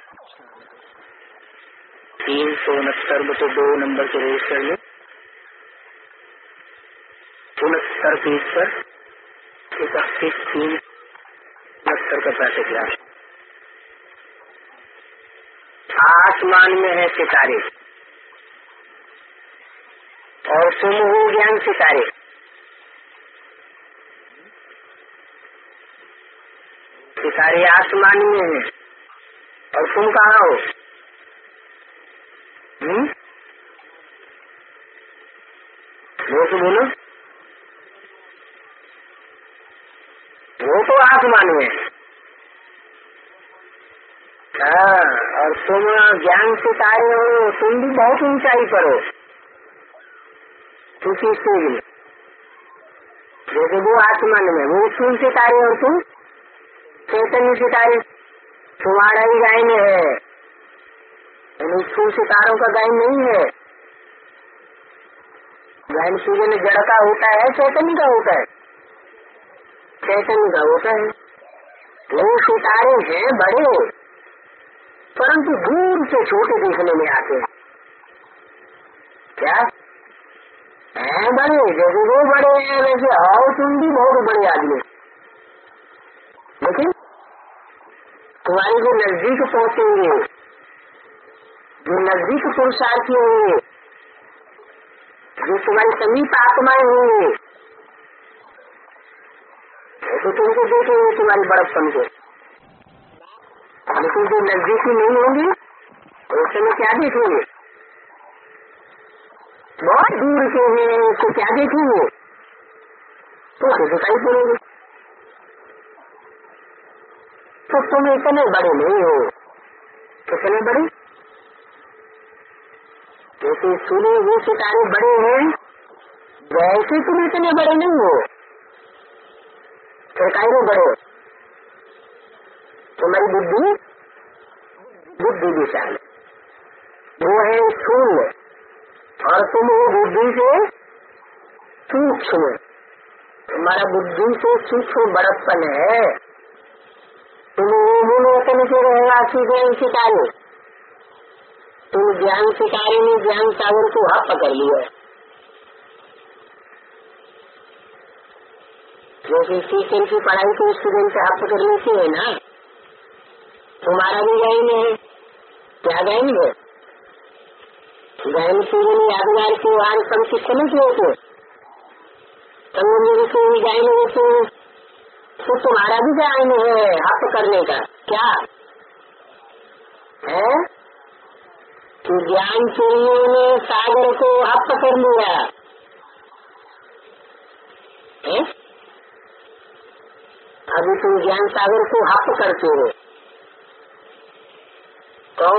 369/2 number के register में 69 page पर 31/3/69 का पैकेट है। आसमान में है सितारे और तुम हो ज्ञान सितारे। सितारे आसमान में है और तुम कहाँ हो? वो तो बोलो, वो तो आसमान में है। हाँ, और तुम ज्ञान सितारे हो, तुम भी बहुत ऊंचाई पर हो। तू किस में? जैसे वो आसमान में, वो स्थूल सितारे और तुम चैतन्य सितारे। तुम्हारा ही गायन है, स्थूल सितारों का गायन नहीं है। गायन सूर्य में जड़ का होता है, चैतन्य का होता है, चैतन्य का होता है। वो सितारे हैं बड़े, परंतु दूर से छोटे देखने में आते हैं। क्या है? बड़े, जैसे वो बड़े हैं वैसे आओ तुम भी बहुत बड़े आदमी। लेकिन तुम्हारे जो नजदीक पहुंचेंगे, जो नजदीक पुरुषार्थी होंगे, जो तुम्हारी समीप आत्माएं होंगे, तो तुमको देखेंगे तुम्हारी बड़प्पन को। लेकिन जो नजदीकी नहीं होंगे उस समय क्या देखेंगे? बहुत दूर के हैं तो क्या देखेंगे? तो दिखाई पड़ेंगे। तो तुम इतने बड़े नहीं हो। कितने बड़े? जैसे सूर्य वो सितारे बड़े हैं, वैसे तुम इतने बड़े नहीं हो। फिर काहे बड़े हो? तुम्हारी बुद्धि विशाल, वो है स्थूल, और तुम वो बुद्धि से सूक्ष्म। तुम्हारा बुद्धि से सूक्ष्म बड़प्पन है। तुम वचन से रहेगा ज्ञान सितारे। तुम ज्ञान सितारे ने ज्ञान सागर को हप कर लिया। जैसे टीचर की पढ़ाई को स्टूडेंट से हप कर लेते है ना, तुम्हारा भी गायन है। क्या गायन है? गायन सूर्य ने यादगार के वाहन संचित नहीं किए थे, संगम के भी गायन होते हैं। तो तुम्हारा भी गायन है हप करने का। क्या है? कि ज्ञान सूर्य ने सागर को हप कर लिया है? अभी तुम ज्ञान सागर को हप करते हो। कौन?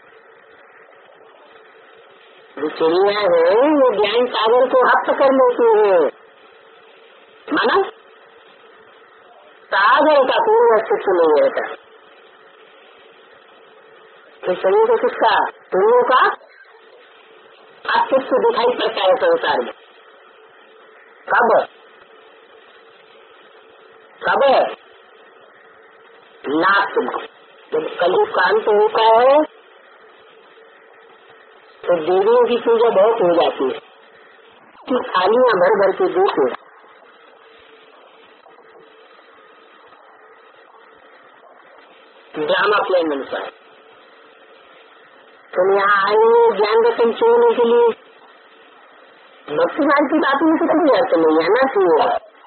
जो चिड़िया है वो ज्ञान सागर को हप कर लेती है। माना सागर का पूर्ण अस्तित्व नहीं रहता। तो शरीर को किसका? तुमों का अस्तित्व दिखाई पड़ता है संसार में। कब? कब? लास्ट में जब कलयुग का अंत होता है तो देवियों की पूजा बहुत हो जाती है कि थालियां भर भर के देते। ड्रामा प्लेन अनुसार तुम यहाँ आए हो ज्ञान रतन चुनने के लिए। भक्ति मार्ग की बात में तो कभी अर्थ नहीं है ना चाहिए,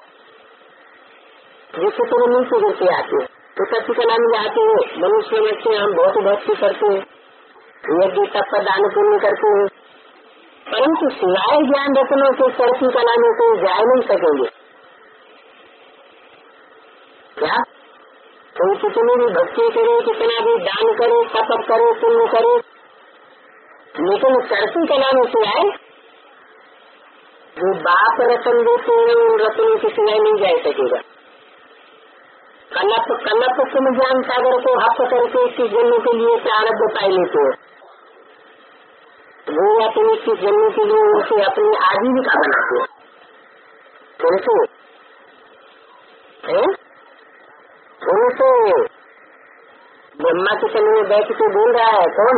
जिससे तुम्हें नीचे गिरते आते तो सत्य कला में जाते हो। मनुष्य बच्चे हम बहुत भक्ति करते हैं, यज्ञ तप पर दान पुण्य करते हैं, परंतु सिवाय ज्ञान रत्नों के सत्य कला में तो जा नहीं सकेंगे। क्या तुम कितनी भी भक्ति करो, कितना भी दान करो, तप करो, पुण्य करो, लेकिन सरसी कला में सिवाय जो बाप रतन देते हैं उन रत्नों की सिवाय नहीं जा सकेगा। कलप कलप तुम ज्ञान सागर को हप करके इक्कीस जन्मों के लिए प्रारब्ध पाई लेते हो। वो या तुम इक्कीस जन्मों के लिए उनसे अपनी आजीविका बनाते हो। कैसे? उनसे ब्रह्मा के तले में बैठ के बोल रहा है कौन?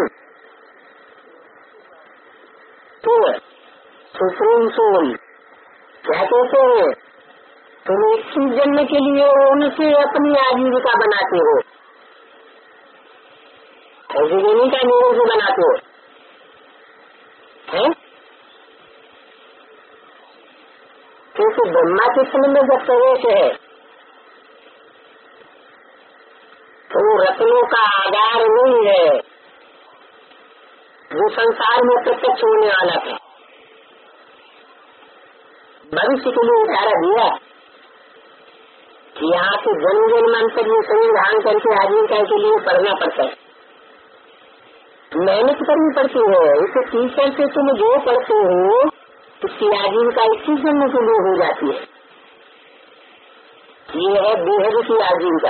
तू सुप्रीम सोल। क्या कहते हैं? तुम एक चीज जानने के लिए उनसे अपनी आजीविका बनाते हो, ऐसे नहीं का मेरे से बनाते हो हैं? क्योंकि ब्रह्मा के तले में जब प्रवेश है तो वो रत्नों का आधार नहीं है जो संसार में प्रत्यक्ष होने वाला था। भविष्य के लिए इशारा दिया कि यहाँ के जन्म जन्मांतर में संविधान करके आजीविका के लिए पढ़ना पड़ता है, मेहनत करनी पड़ती है। इसे टीचर से तुम जो पढ़ते हो उसकी आजीविका 21 जन्म के लिए हो जाती है। ये है बेहद की आजीविका।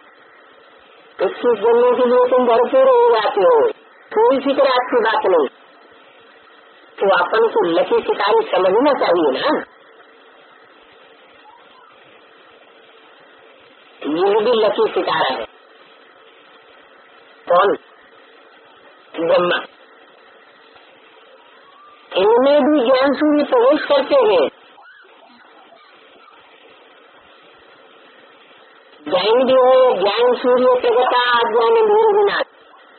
21 जन्मों के लिए तुम भरपूर हो जाते हो, कोई फिक्र आपकी बात नहीं। तो अपन को लकी सितारे समझना चाहिए ना। ये भी लकी सितारा है। कौन? ब्रह्मा। इनमें भी ज्ञान सूर्य प्रवेश करते हैं। ज्ञान भी है, ज्ञान सूर्य प्रगटा अज्ञान दूर विनाश।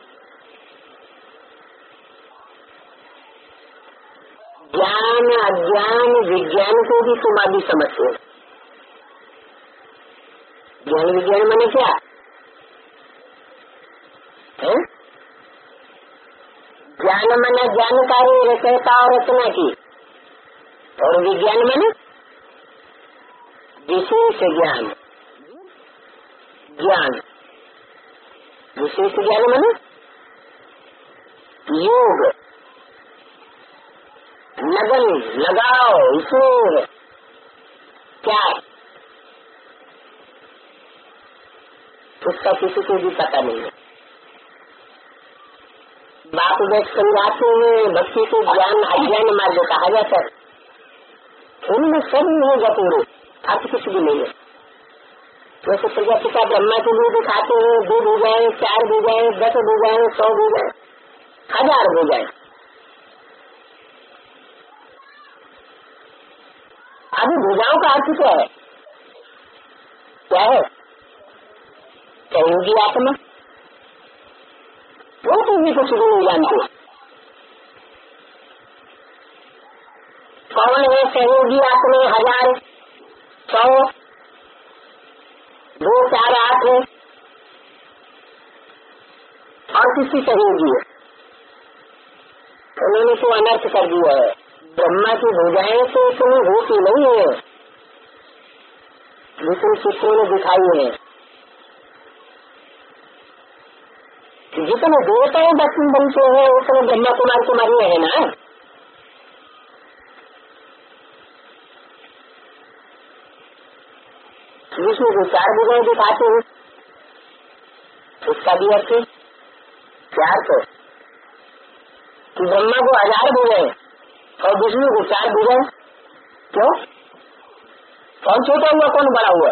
ज्ञान अज्ञान विज्ञान को भी तुम अभी समझते हो। ज्ञान विज्ञान माने क्या है? ज्ञान माना जानकारी रचयिता और रचना की, और विज्ञान माने विशेष ज्ञान। ज्ञान विशेष ज्ञान माने योग, लगन लगाओ इसमें क्या उसका किसी को भी पता नहीं है। बाप बैठ समझाते हैं भक्ति को ज्ञान अज्ञान मार्ग कहा जाता है। उनमें सब नहीं गपूरे आप कुछ भी नहीं है। वैसे प्रजापिता ब्रह्मा के लिए दिखाते हैं 2 भुजाएं 4 भुजाएं 10 भुजाएं 100 भुजाएं 1000 भुजाएं। अभी भुजाओं का अर्थ क्या है? क्या है? सहयोगी आत्मा। वो तुम्हें कुछ भी नहीं जानते। कौन है सहयोगी आत्मा? 1000 100 2 4 8 है और किसी सहयोगी है। उन्होंने तो अनर्थ कर दिया है। ब्रह्मा की भुजाएं तो इतनी होती नहीं है लेकिन चित्रों ने दिखाई है। जितने देवताएं दक्षिण बनते हैं उतने ब्रह्मा कुमार कुमारी है ना। विष्णु को 4 भुजाएं दिखाते हैं, उसका भी अर्थ है क्या अर्थ? कि ब्रह्मा को 1000 भुजाएं और विष्णु को 4 भुजाएं। क्यों? कौन छोटा हुआ कौन बड़ा हुआ?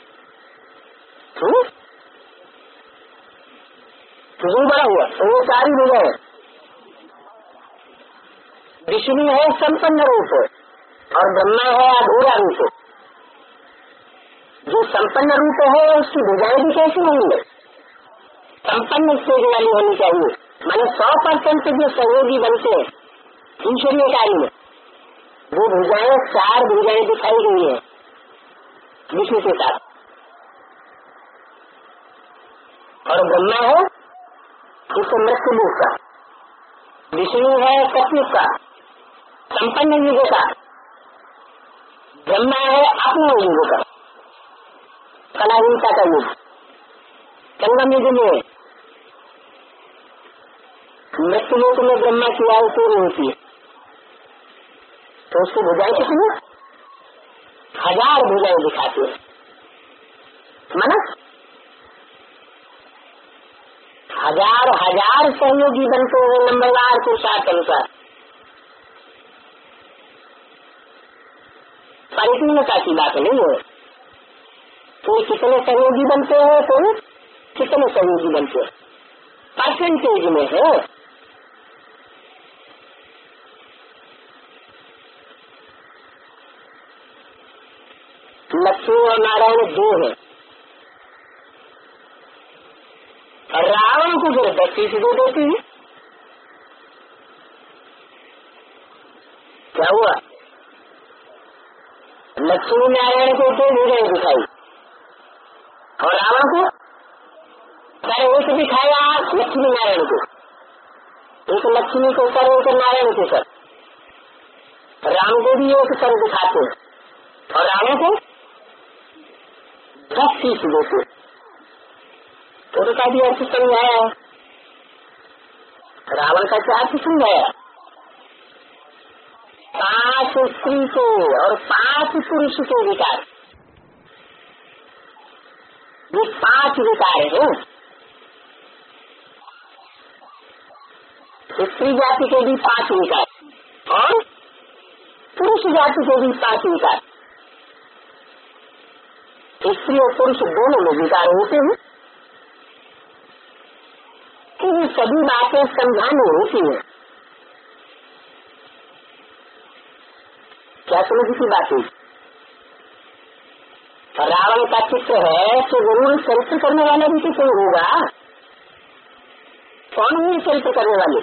विष्णु बड़ा हुआ तो वो 4 ही भुजाएं। विष्णु है संपन्न रूप और ब्रह्मा है अधूरा रूप। जो संपन्न रूप है उसकी भुजाएं भी कैसी होंगी? संपन्न स्टेज वाली होनी चाहिए। माने 100% जो सहयोगी बनते हैं ईश्वरीय कार्य में वो भुजाएं 4 भुजाएं दिखाई गई है विष्णु के साथ। और ब्रह्मा है इस मृत्यु का, विष्णु है कत्युग का संपन्न युग का, ब्रह्मा है अपने युग का कलाहीनता का युग। संगम युग में मृत्यु लोक में ब्रह्मा की आयु पूरी होती है तो उसकी भुजाएं कितनी? 1000 भुजाएं दिखाती है। माना 1000 सहयोगी बनते हैं नंबरवार पुरुषार्थ अनुसार। परिपूर्णता की बात नहीं है। तो कितने सहयोगी बनते हैं तो कितने सहयोगी बनते हैं परसेंटेज में है। लक्ष्मी और नारायण दो है, और रावण को जो 32 दे देती है, क्या हुआ? लक्ष्मी नारायण को दो हो गए दिखाई, और रावण को सारे एक दिखाया लक्ष्मी नारायण को, एक लक्ष्मी को सर एक नारायण को सर, राम को भी एक सर दिखाते हैं, और रावण को 10 देते। तो का भी अर्थ समझाया है, रावण का क्या अर्थ समझाया? 5 स्त्री के और 5 पुरुष के विकार, ये 5 विकार है। स्त्री जाति के भी 5 विकार और पुरुष जाति के भी 5 विकार। स्त्री और पुरुष दोनों में विकार होते हैं कि ये सभी बातें समझानी होती है। क्या समझ की बात है? रावण का चित्र है तो जरूर चरित्र करने वाला भी तो कोई होगा। कौन है चरित्र करने वाले?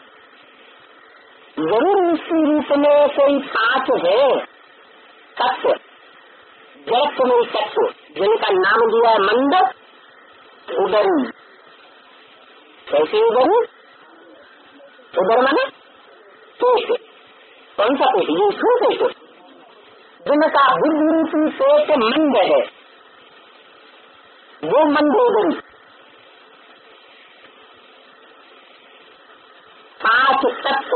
जरूर इसी रूप में कोई 5 है तत्व, जगत में तत्व, जिनका नाम दिया है मंडप, उदरी। कैसे उदरी? उदर माने पेट। कौन सा पेट? ये स्थूल पेट, जिनका बुद्धि रूपी पेट मंद है, वो मंद उदरी। 5 तत्व,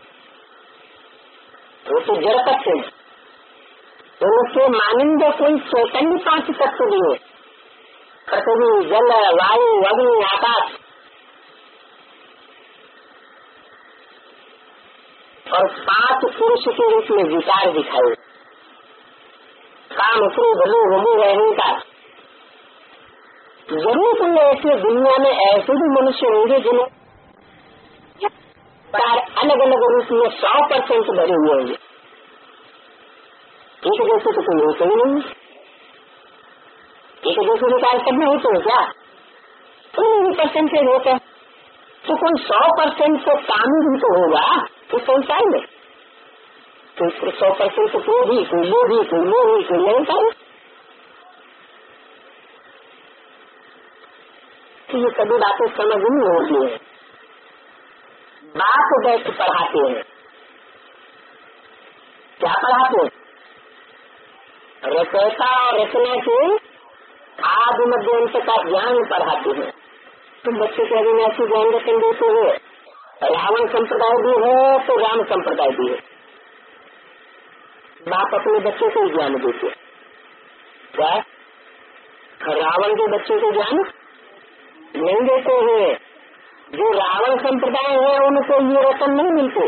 वो तो जड़ तत्व है, उनके मानिंद कोई चैतन्य 5 तत्व भी है। पृथ्वी, जल, वायु, अग्नि, आकाश, और 5 पुरुष के रूप में विकार दिखाए, काम, क्रोध, लोभ, मोह, अहंकार। जरूर कोई ऐसे दुनिया में ऐसे भी मनुष्य होंगे जिन्हें अलग अलग रूप में 100% भरे हुए होंगे। एक जैसे तो कोई होते ही नहीं, एक जैसे विकार सब में होते हैं क्या? कोई परसेंटेज होता है तो कोई 100% तो कामी भी तो होगा तो संसार में। तो 100% तो कोई भी, कोई लोभी, कोई मोही, कोई अहंकार। तो ये सभी बातें समझ नहीं होती है। बाप बैठ पढ़ाते हैं, क्या पढ़ाते हैं? रचयिता और रचना के आदि मध्य अंत का ज्ञान पढ़ाते हैं। तुम बच्चे को अविनाशी ज्ञान रचन देते हो। रावण संप्रदाय भी है तो राम संप्रदाय भी है। बाप अपने बच्चे को ज्ञान देते, क्या रावण के बच्चे को ज्ञान नहीं देते हैं। जो रावण संप्रदाय है उनको ये रतन नहीं मिलते,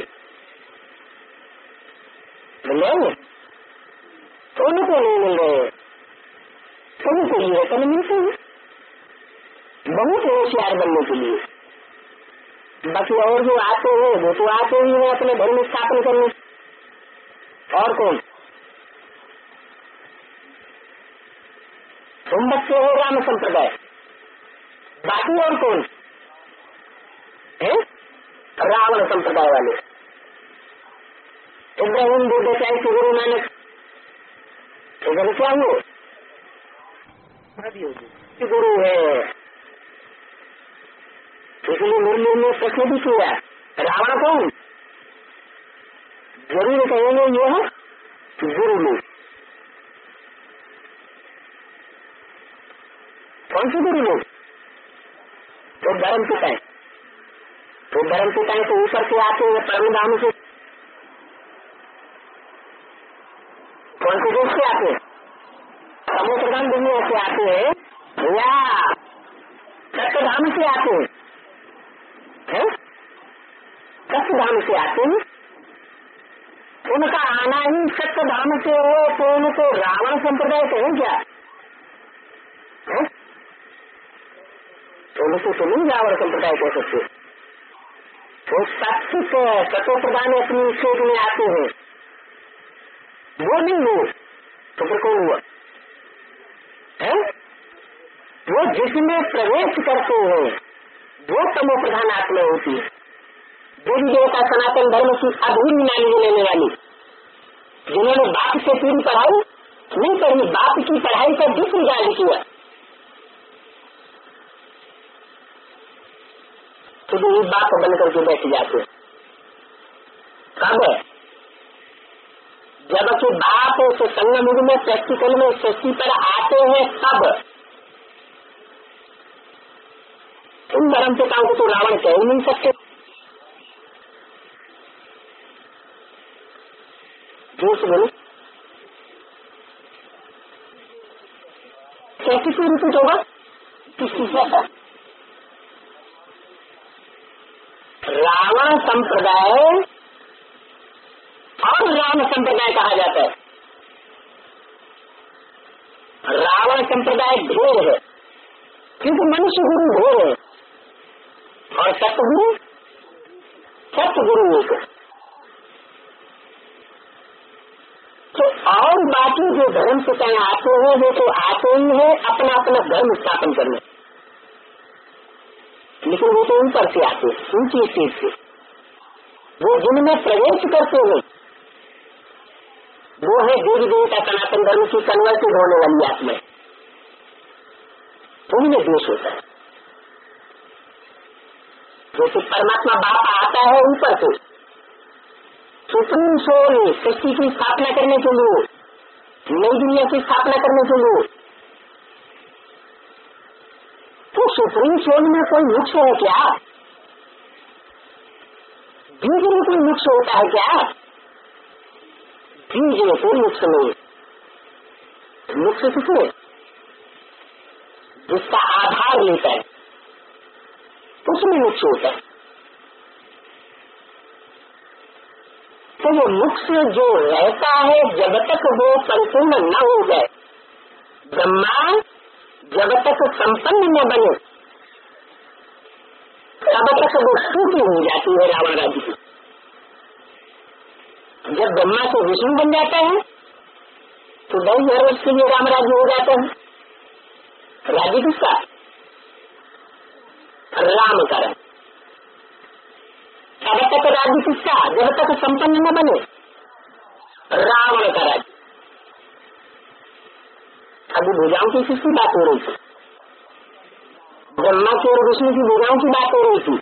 मिलेंगे तो उनको नहीं मिल रहे, उनको ये रतन मिलते हैं बहुत होशियार बनने के लिए। बाकी और जो आते हैं वो तो आते ही है अपने धर्म स्थापन करने। और कौन? तुम बच्चे हो राम संप्रदाय, बाकी और कौन है? रावण संप्रदाय वाले। इब्राहिम बुद्ध चाहे गुरु नानक, इधर क्या हुए? गुरु है। इसलिए मुरली में प्रश्न भी किया, रावण कौन? जरूर कहेंगे ये है गुरु लोग। कौन से गुरु लोग? तो धर्म पिता है, तो धर्म पिता है तो ऊपर से आते हैं परम धाम से। कौन से देश से आते हैं? समुद्रधाम दुनिया से आते हैं या सत्यधाम से आते हैं? सत्यधाम से आते हैं। उनका आना ही सत्यधाम से हो तो उनको रावण संप्रदाय कहें क्या? तो उनको तो नहीं रावण संप्रदाय कह सकते। वो सात्विक तत्व प्रधान अपनी सोच में आते हैं, वो नहीं हो तो फिर कौन हुआ है? वो जिसमें प्रवेश करते हैं वो तमो प्रधान आत्मा होती है। देवी देवता सनातन धर्म की अधूरी नाली लेने वाली, जिन्होंने बाप से पूरी पढ़ाई नहीं करी, बाप की पढ़ाई का डिसरिगार्ड किया, तो ये बाप बन करके बैठ जाते। कब? जबकि बाप उस संगम युग में प्रैक्टिकल में सृष्टि पर आते हैं, तब उन धर्म पिताओं को तो रावण कह ही नहीं सकते। जोश बोलो, कैसी कोई रिपीट होगा? किसी से रावण संप्रदाय और राम संप्रदाय कहा जाता है। रावण संप्रदाय घोर है क्योंकि मनुष्य गुरु घोर है और सतगुरु एक। तो और बाकी जो धर्म से कहीं आते हैं वो तो आते ही है अपना अपना धर्म स्थापन करने, लेकिन वो तो ऊपर से आते ऊंची स्टेज से। वो जिनमें प्रवेश करते हैं वो है देवी देवता सनातन धर्म की कन्वर्टेड होने वाली आत्मा, उनमें देश होता है। जैसे परमात्मा बाप आता है ऊपर से सुप्रीम सोल सृष्टि की स्थापना करने के लिए, नई दुनिया की स्थापना करने के लिए, तो सुप्रीम सोल में कोई मुख्य है क्या? बीज में कोई मुख्य होता है क्या? बीज में कोई मुख्य नहीं। मुख्य किसने? जिसका आधार लेता है उसमें मुख्य होता है। तो वो मुख्य जो रहता है जब तक वो संपूर्ण न हो जाए, ब्रह्मा जब तक संपन्न न बने तब तक वो टूटी हो जाती है रावण राज्य की। जब ब्रह्मा से विष्णु बन जाता है तो 10,000 वर्ष के लिए राम राज्य हो जाता है। राज्य किसका? राम का राज्य। तब तक राज्य किसका? जब तक संपन्न न बने रावण का राज्य। अभी भुजाओं की किसकी बात हो रही थी? ब्रह्मा की और विष्णु की भुजाओं की बात हो रही थी।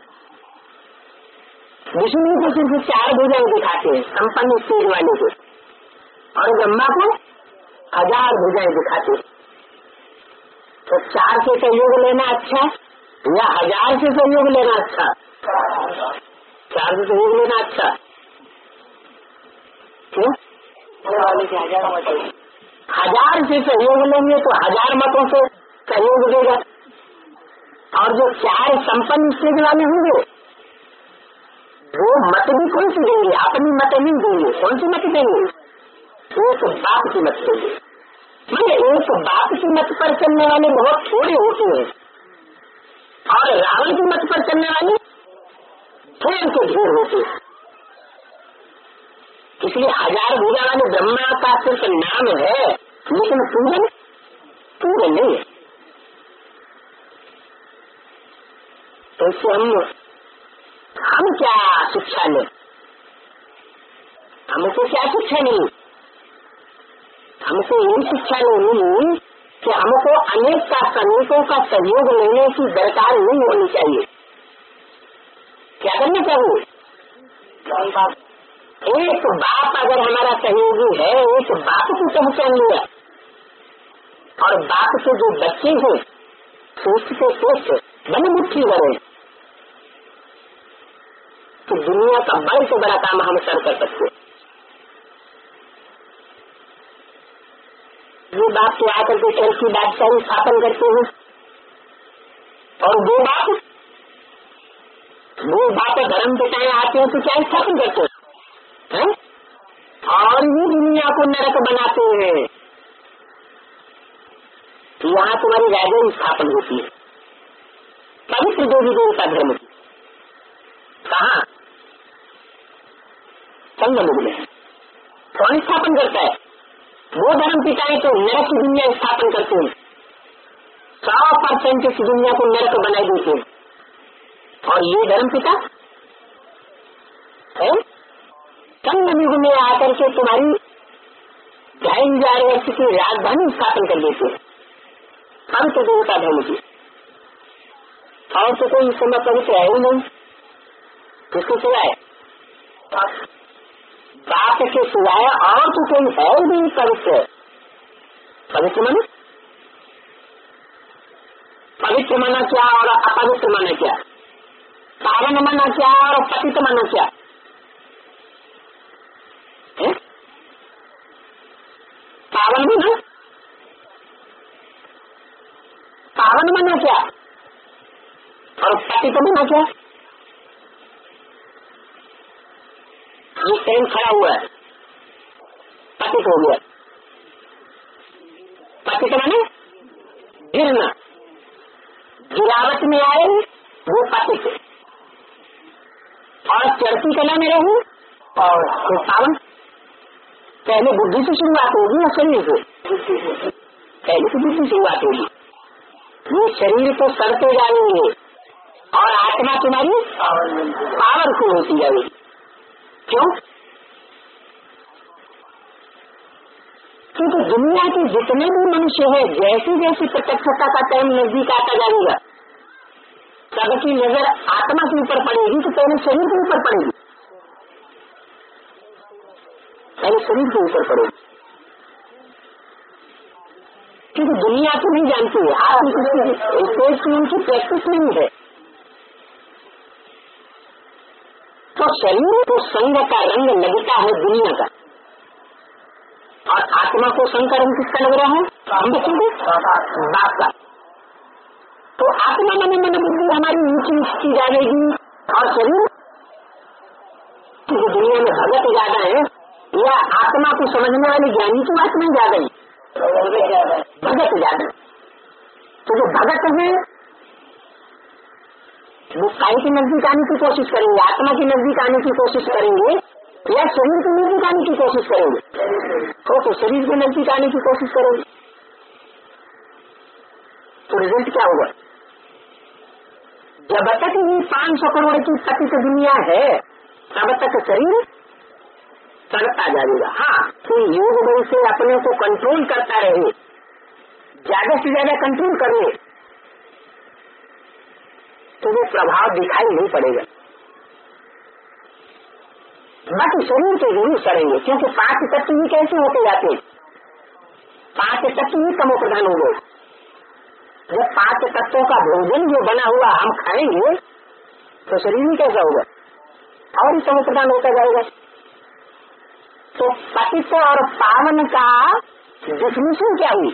विष्णु को सिर्फ 4 भुजाएं दिखाते हैं संपन्न स्टेज वाले को, और ब्रह्मा को 1000 भुजाएं दिखाते हैं। तो 4 से सहयोग लेना अच्छा या 1000 से सहयोग लेना अच्छा? 4 से सहयोग लेना अच्छा। क्यों? 1000 से सहयोग लेंगे तो 1000 मतों से सहयोग देगा, और जो 4 संपन्न स्टेज वाले होंगे वो मत भी कौन सी देंगे? अपनी मत नहीं देंगे। कौन सी मत देंगे? एक बाप की मत देंगे। मैंने एक बाप की मत पर चलने वाले बहुत थोड़े होते हैं, और रावण की मत पर चलने वाले ढेर के ढेर होते हैं। इसलिए 1000 भुजा वाले ब्रह्मा का सिर्फ नाम है, लेकिन पूजन नहीं है। तो इससे हम क्या शिक्षा लें? हमको क्या शिक्षा नहीं? हमको यही शिक्षा नहीं मिली कि हमको अनेकों का सहयोग लेने की दरकार नहीं होनी चाहिए। क्या करना चाहिए? एक बाप अगर हमारा सहयोगी है, एक बाप की पहचान लिया, और बाप के जो बच्चे हैं श्रेष्ठ से श्रेष्ठ बने मुट्ठी भरे, तो दुनिया का बड़े से बड़ा काम हम सर कर सकते। ये बाप के आकर के कल की बादशाही स्थापन करते हैं, और वो बाप धर्म पिताएं आते हैं तो क्या स्थापन करते हैं, और ये दुनिया को नरक बनाते हैं। तो यहाँ तुम्हारी राजा स्थापन होती है, पवित्र देवी देवता धर्म की। कहाँ? संगम में। कौन स्थापन करता है? वो धर्म पिताएं तो नरक की दुनिया स्थापन करते हैं, 100% इस दुनिया को नरक बनाई देते हैं। और ये धर्म पिता है संगम युग में आकर के तुम्हारी 2500 वर्ष की राजधानी स्थापन कर देते हैं, पवित्र देवता धर्म की। और तो कोई इस समय पवित्र है ही नहीं, किसको सिवाय? बाप के सिवाय और तो कोई है ही नहीं पवित्र। पवित्र माना? पवित्र माना क्या और अपवित्र माना क्या? पावन माना क्या और पतित माना क्या है? पावन माना, पावन माना क्या और पतित माना क्या? ये ट्रेन खड़ा हुआ है, पतित हो गया। पतित माने गिरना, गिरावट में आए वो पतित, और चढ़ती कला में रहे और पावन। पहले बुद्धि से शुरुआत होगी या शरीर से? पहले से बुद्धि शुरुआत होगी। ये शरीर तो सड़ते जाएंगे और आत्मा तुम्हारी पावरफुल होती जाएगी। क्यों? क्योंकि दुनिया के जितने भी मनुष्य है, जैसी जैसी प्रत्यक्षता का टाइम नजदीक आता जाएगा, सबकी नजर आत्मा के ऊपर पड़ेगी तो पहले शरीर के ऊपर पड़ेगी, पहले शरीर के ऊपर पड़ेगी। क्योंकि दुनिया तो नहीं जानती है, आप की उनकी प्रैक्टिस नहीं है। तो शरीर को संग का रंग लगता है दुनिया का, और आत्मा को संग का रंग किसका लग रहा है? हम देखेंगे बाप का। तो आत्मा मन मन बुद्धि हमारी नीचे की जाएगी, और शरीर क्योंकि दुनिया में भगत ज्यादा है, या आत्मा को समझने वाली ज्ञानी की बात नहीं ज्यादा है, भगत ज्यादा। तो जो भगत है वो काय के नजदीक आने की कोशिश करेंगे, आत्मा के नजदीक आने की कोशिश करेंगे, या शरीर के नजदीक आने की कोशिश करेंगे? तो शरीर के नजदीक आने की कोशिश करेंगे तो रिजल्ट क्या होगा? जब तक ये 500 करोड़ की पतित दुनिया है तब तक शरीर चढ़ता जाएगा। हाँ, तो योग बल से अपने को कंट्रोल करता रहे, ज्यादा से ज्यादा कंट्रोल करे तो वो प्रभाव दिखाई नहीं पड़ेगा। बाकी शरीर के जरूर सड़ेंगे, क्योंकि 5 तत्व ही कैसे होते जाते? 5 तत्व ही तमो प्रधान हो गए। जब 5 तत्वों का भोजन जो बना हुआ हम खाएंगे तो शरीर ही कैसा होगा? और ही तमो प्रधान होता जाएगा। तो पतित और पावन का डिफिनेशन क्या हुई?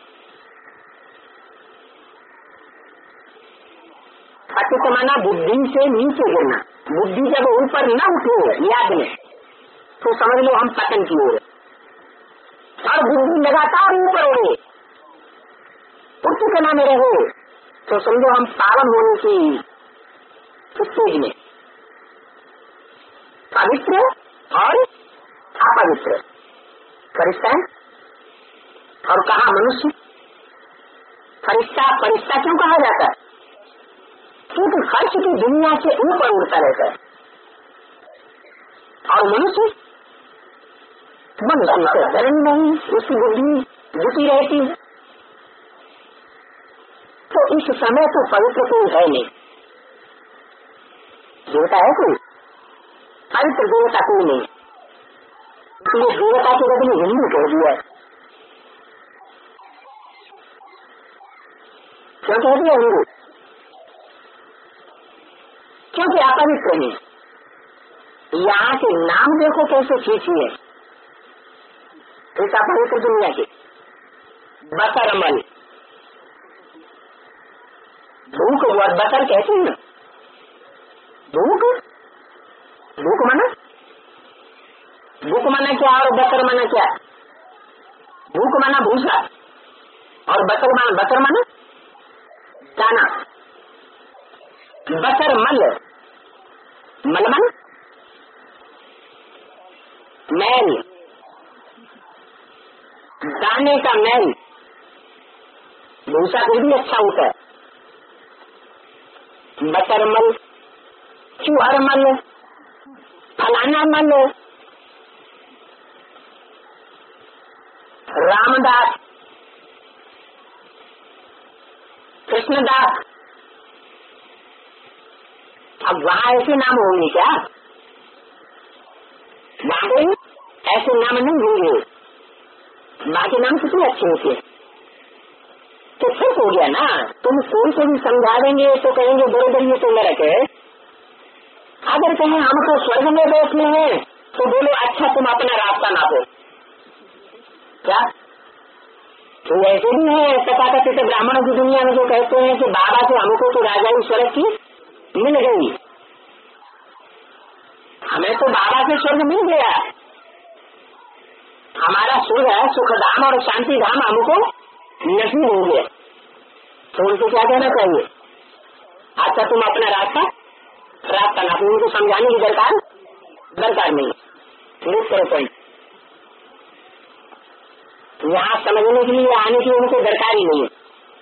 पतित माना बुद्धि से नीचे गिरना, बुद्धि जब ऊपर न उठे याद में तो समझ लो हम पतन की ओर, और बुद्धि लगातार ऊपर उड़े उच्च कला में रहे तो समझो हम पावन होने की स्टेज में। पवित्र और अपवित्र, फरिश्ता और कहा मनुष्य। फरिश्ता फरिश्ता क्यों कहा जाता है? क्योंकि फर्श की दुनिया से ऊपर उड़ता रहता है, और मनुष्य से धर्म नहीं, उसकी बुद्धि झुकी रहती है। तो इस समय तो पवित्र कोई है नहीं, देवता है कोई? पवित्र देवता कोई नहीं, इसलिए देवता के बदले हिंदू कह दिया। क्यों कह दिया हिंदू? क्योंकि अपवित्र है। यहाँ के नाम देखो कैसे खींची है इस अपवित्र दुनिया के। बसरमल, भूख बसर कहते हैं ना, भूख, भूख माना, भूख माना क्या और बसर माना क्या? भूख माना भूसा और बसर माना दाना। बसर मल, मलमल मैल, दाने का मैल, भूसा को भी अच्छा होता है। बसर मल, चूहर मल, फलाना मल, रामदास, कृष्णदास। अब वहाँ ऐसे नाम होंगे क्या? वहाँ कोई ऐसे नाम नहीं होंगे, बाकी नाम कितने अच्छे होते हैं। तो ठीक हो गया ना। तुम कोई को भी समझा देंगे तो कहेंगे बरोबर ये तो नरक है। अगर कहें हम तो स्वर्ग में बैठे हैं तो बोलो अच्छा तुम अपना रास्ता नापो। क्या तो ऐसे भी है तथाकथित ब्राह्मणों की दुनिया में जो कहते हैं कि बाबा से हमको तो राजाई स्वर्ग की मिल गई, हमें तो बाबा से स्वर्ग मिल गया, हमारा स्वर्ग है सुखधाम और शांति धाम हमको नसीब हो गया। तो उनको क्या कहना चाहिए? अच्छा तुम अपना रास्ता ना, उनको समझाने की दरकार नहीं। ठीक करो पॉइंट, यहाँ समझने के लिए आने की उनको दरकार ही नहीं है।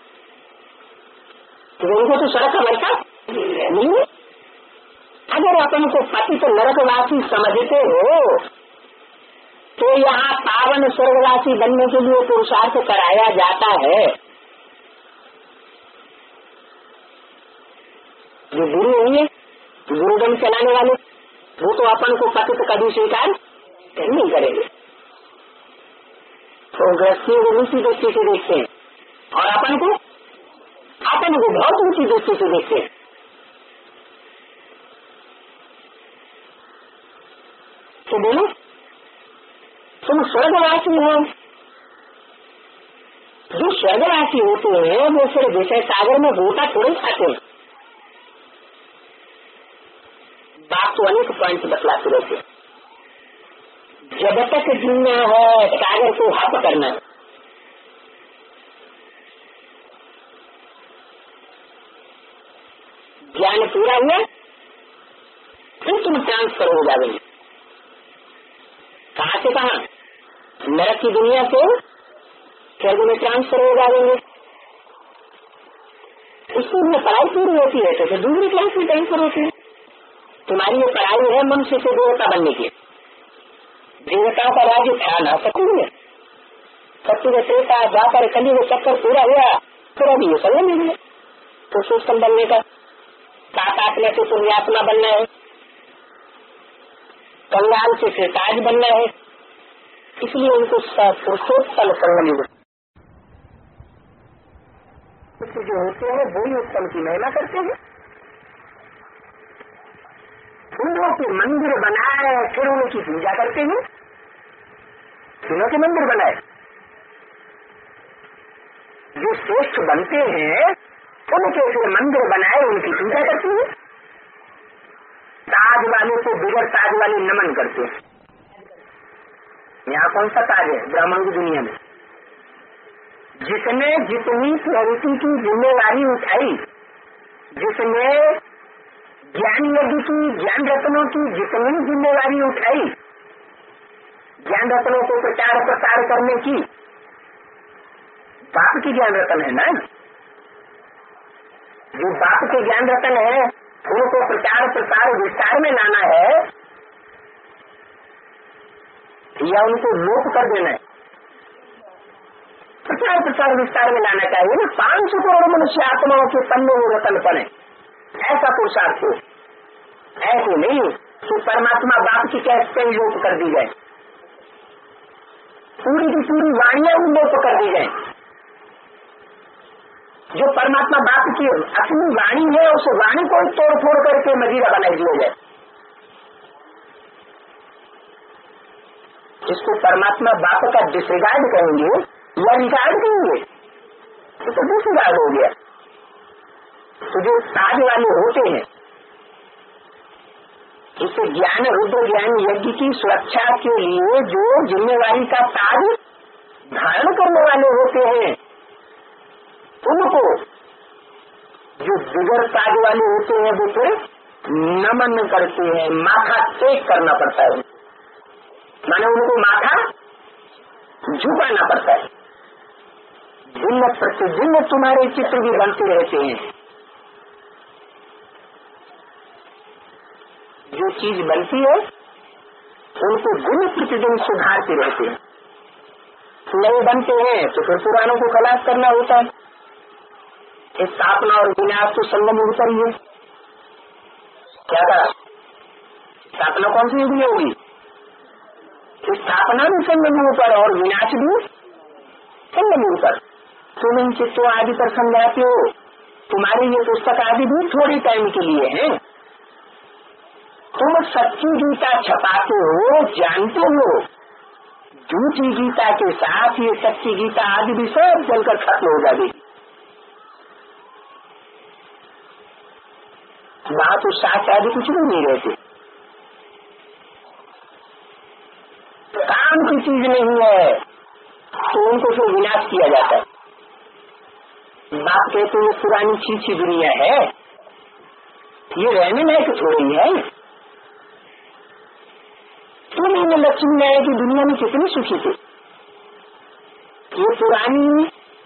तो उनको तो सड़क का वर्षा नहीं है। अगर अपन को पतित नरकवासी समझते हो तो यहाँ पावन स्वर्गवासी बनने के लिए पुरुषार्थ कराया जाता है। जो गुरु होंगे, गुरुदम चलाने वाले, वो तो अपन को पतित कभी स्वीकार नहीं करेंगे। तो गृहस्थियों को ऊंची दृष्टि से देखते हैं और अपन को बहुत ऊंची दृष्टि से देखते हैं। तो बोलो तुम स्वर्गवासी हो। जो स्वर्गवासी होते हैं वो फिर विषय सागर में गोता थोड़े खाते हैं। बात तो अनेक पॉइंट बतलाते रहते हैं। जब तक जीना है सागर को हप करना है। ज्ञान पूरा हुआ फिर तुम ट्रांसफर हो जाओगे। कहाँ से कहाँ? नरक की दुनिया से स्वर्ग में ट्रांसफर हो जाएंगे। उसकी में पढ़ाई पूरी होती है तो फिर दूसरी क्लास में ट्रांसफर होती है। तुम्हारी ये पढ़ाई है मनुष्य से देवता बनने की। देवताओं का राज्य था ना सत्य में, सत्य में त्रेता जाकर कली में चक्कर पूरा हुआ फिर अभी ये समय नहीं है तो पुरुषोत्तम बनने का। सात आत्मा से पुण्यात्मा बनना है, कंगाल से फिर ताज बनना है, इसलिए उनको पुरुषोत्तम संगम जो होते हैं वो ही उत्तम की महिमा करते हैं। फूलों के मंदिर बनाए फिर उनकी पूजा करते हैं। फूलों के मंदिर बनाए जो श्रेष्ठ बनते हैं उनके फिर मंदिर बनाए उनकी पूजा करते हैं। ताज वाले को बिगड़ ताज वाले नमन करते हैं। यहाँ कौन सा ताज है ब्राह्मणों की दुनिया में? जिसने जितनी प्रवृत्ति की जिम्मेवारी उठाई, जिसने ज्ञान यज्ञ की, ज्ञान रत्नों की जितनी जिम्मेवारी उठाई, ज्ञान रत्नों को प्रचार प्रसार करने की, बाप की ज्ञान रत्न है ना। जो बाप के ज्ञान रत्न है उनको प्रचार प्रसार विस्तार में लाना है या उनको लोप कर देना है? प्रचार प्रसार विस्तार में लाना चाहिए ना। 500 करोड़ मनुष्य आत्माओं के पन्ने में रतन पड़े, ऐसा पुरुषार्थ हो। ऐसे नहीं कि परमात्मा बाप की कैसे लोप कर दी जाए, पूरी की पूरी वाणियां लोप कर दी जाए। जो परमात्मा बाप की अपनी वाणी है उस वाणी को तोड़ फोड़ करके मजीरा बना दिया जाए। इसको परमात्मा बाप का डिसरिगार्ड कहेंगे या रिगार्ड कहेंगे, तो डिसरिगार्ड हो गया। तो जो ताज वाले होते हैं इसे ज्ञान रुद्र ज्ञान यज्ञ की सुरक्षा के लिए जो जिम्मेवारी का ताज धारण करने वाले होते हैं उनको जो दिगर ताज वाले होते हैं वो फिर नमन करते हैं, माथा टेक करना पड़ता है, माने उनको माथा झुकाना पड़ता है। दिन प्रतिदिन तुम्हारे चित्र भी बनते रहते हैं, जो चीज बनती है उनको दिन प्रतिदिन सुधारते रहते हैं। नए बनते हैं तो फिर पुरानों को खलास करना होता है। स्थापना और विनाश तो संगम युग पर ही है। क्या कहा? स्थापना कौन सी युग में होगी? स्थापना भी संगम युग पर और विनाश भी संगम युग पर। तुम इन चित्तों आदि पर समझाते हो, तुम्हारी ये पुस्तक आदि भी थोड़ी टाइम के लिए है। तुम सच्ची गीता छपाते हो, जानते हो, झूठी गीता के साथ ये सच्ची गीता आदि भी सब जलकर खत्म हो जाएगी। वहां तो साथ आदि कुछ भी नहीं रहते, काम की चीज नहीं है तो उनको फिर विनाश किया जाता है। बात कहते ये पुरानी चीची दुनिया है, ये रहने लायक थोड़ी है। तुम इन लक्ष्मी नारायण की दुनिया में कितने सुखी थे, ये पुरानी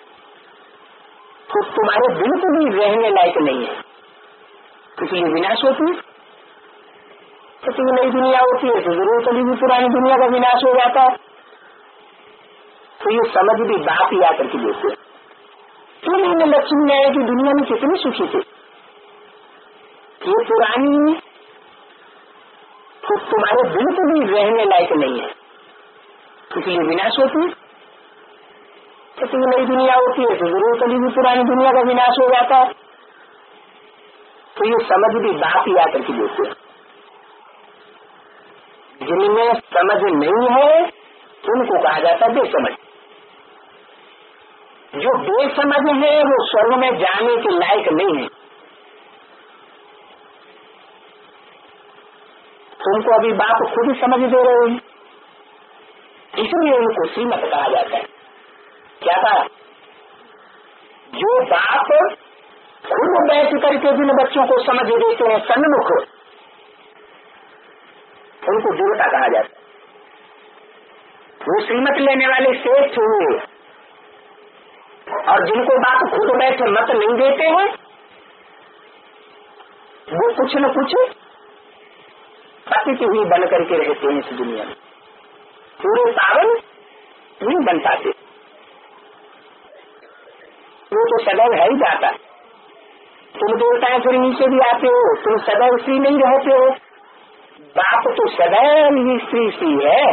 तो तुम्हारे बिल्कुल भी रहने लायक नहीं है, इसलिए विनाश होती है। तो नई दुनिया होती है तो जरूर कभी भी पुरानी दुनिया का विनाश हो जाता है। तो ये समझ भी बात ही आकर के देते। तुम इन लक्ष्मी नारायण की दुनिया में कितने सुखी थे, ये पुरानी तो तुम्हारे बिल्कुल भी रहने लायक नहीं है, इसलिए विनाश होती है। तो नई दुनिया होती है तो जरूर कभी भी पुरानी दुनिया का विनाश हो जाता है। तो ये समझ भी बात ही आकर के देते हैं। जिनमें समझ नहीं है उनको कहा जाता है बेसमझ। जो बेसमझ है वो स्वर्ग में जाने के लायक नहीं है। तुमको अभी बाप खुद ही समझ दे रहे हैं, इसलिए उनको श्रीमत कहा जाता है। क्या कहा? जो बाप खुद बैठ करके जिन बच्चों को समझ देते हैं सन्मुख, उनको देवता कहा जाता है। वो श्रीमत लेने वाले श्रेष्ठ हुए, और जिनको बाप खुद बैठे मत नहीं देते हैं वो कुछ न कुछ पतित ही बन करके रहते हैं इस दुनिया में, पूरे पावन नहीं बन पाते। वो तो सदैव है ही जाता। तुम देवताएं फिर नीचे भी आते हो, तुम सदैव स्त्री नहीं रहते हो। बाप तो सदैव ही स्त्री है,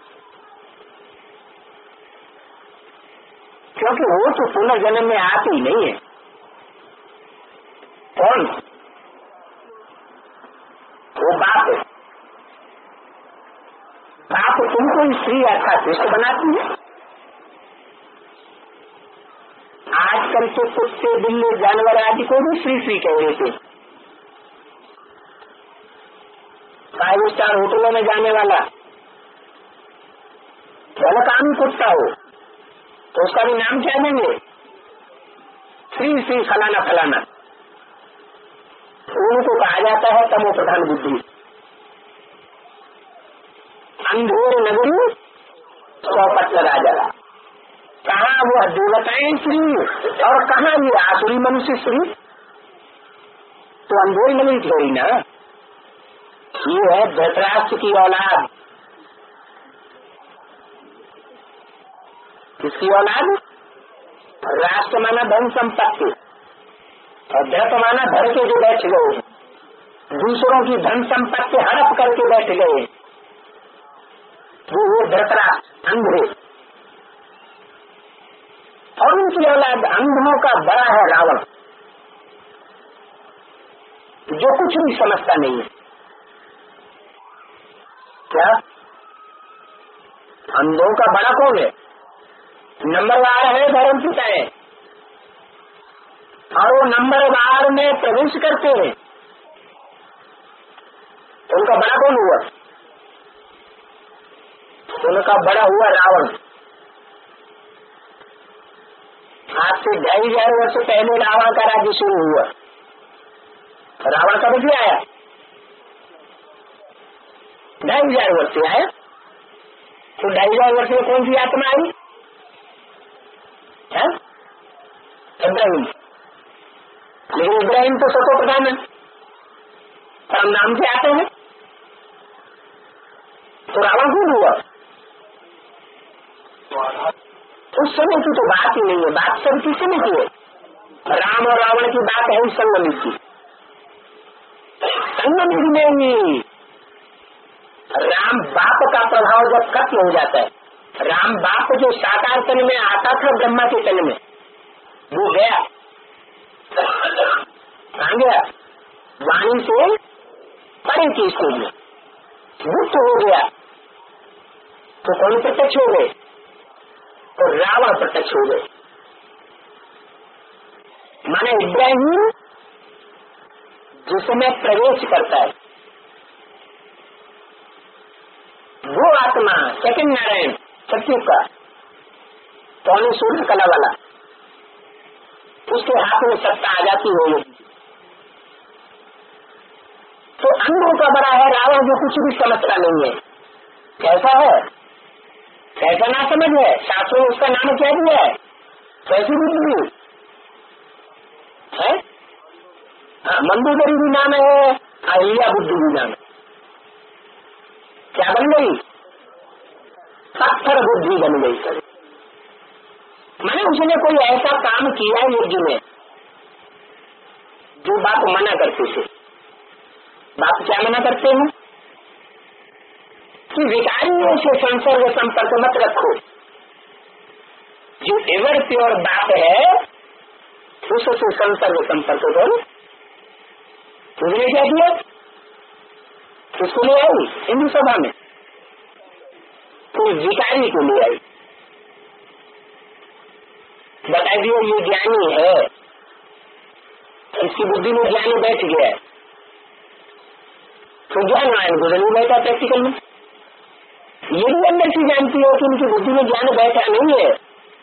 क्योंकि वो तो पुनर्जन्म में आते ही नहीं है। कौन? वो बाप है। बाप तुमको स्त्री अर्थात दुष्ट बनाती है। आजकल तो कुत्ते बिल्ली जानवर आदि को भी श्री कह देते। 5 स्टार होटलों में जाने वाला काम कुत्ता हो तो उसका भी नाम क्या देंगे? श्री फलाना फलाना। उनको कहा जाता है तमो प्रधान बुद्धि। अंधेर नगरी 100 पट लगा जला। कहाँ वो देवताएं श्री और कहाँ ये आसुरी मनुष्य श्री? तो अंधेर नगरी थोड़ी ना, ये है धृतराष्ट्र की औलाद। किसकी औलाद? राष्ट्र माना धन संपत्ति, और धृत माना भर के जो बैठ गए, दूसरों की धन संपत्ति हड़प करके बैठ गए, वो धृतराष्ट्र अंधे। और उनकी औलाद अंधों का बड़ा है रावण, जो कुछ भी समझता नहीं है। क्या अंधों का बड़ा कौन है? नंबरवार है धर्म पिताएं, और वो नंबरवार में प्रवेश करते हैं। उनका बड़ा कौन हुआ? उनका बड़ा हुआ रावण। आज से 2500 वर्ष पहले रावण का राज्य शुरू हुआ। रावण कब से आया? 2500 वर्ष से आया। तो 2500 वर्ष में कौन सी आत्मा आई? इब्राहिम। लेकिन इब्राहिम तो सतो प्रधान है, परम नाम से आते हैं। तो रावण कौन हुआ? उस समय की तो बात ही नहीं है, बात सब किसी ने की है। राम और रावण की बात है संगम की, संगम में ही राम बाप का प्रभाव जब खत्म हो जाता है, राम बाप जो साकार तन में आता था ब्रह्मा के तन में, वो गया, कहाँ गया? वाणी से परे की स्टेज में मुक्त हो गया। तो कौन प्रत्यक्ष हो गए? तो रावण प्रत्यक्ष हो गए। माने इब्राहिम जिसमें प्रवेश करता है वो आत्मा सेकंड नारायण सत्युग का पौने सूर्य कला वाला, उसके हाथ में सत्ता आ जाती हो। तो अंधों का बड़ा है रावण, जो कुछ भी समझता नहीं है। कैसा है? कैसा ना समझ है? शास्त्रों ने उसका नाम क्या दिया है? कैसी बुद्धि है? मंदोदरी भी नाम है, अहिल्या बुद्धि भी नाम है। क्या बन गई? पत्थर बुद्धि बन गई। मैंने उसने कोई ऐसा काम किया यज्ञ में जो बाप मना करते थे। बाप क्या मना करते हैं? कि विकारियों से संसर्ग संपर्क मत रखो। जो एवर प्योर बाप है उससे संसर्ग संपर्क करो। तुमने क्या किया? किसको ले आई हिंदू सभा में? कोई विकारी को ले आई, बता दिया ये ज्ञानी है, इसकी बुद्धि में ज्ञानी बैठ गया है। तो ज्ञान नारायण को नहीं बैठा प्रैक्टिकल में। ये भी अंदर से जानती हो कि उनकी बुद्धि में ज्ञान बैठा नहीं है।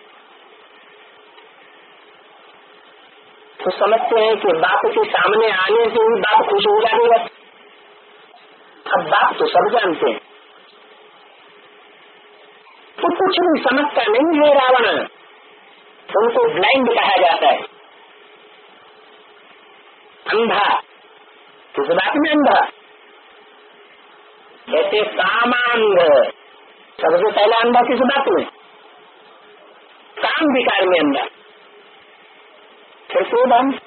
तो समझते हैं कि बाप के सामने आने से ही बाप खुश हो जाएगा। अब बाप तो सब जानते हैं, तो कुछ भी समझता नहीं है रावण। उनको ब्लाइंड कहा जाता है, अंधा। किस बात में अंधा? जैसे कामांध, सबसे पहला अंधा किस बात में? काम विकार में अंधा। फिर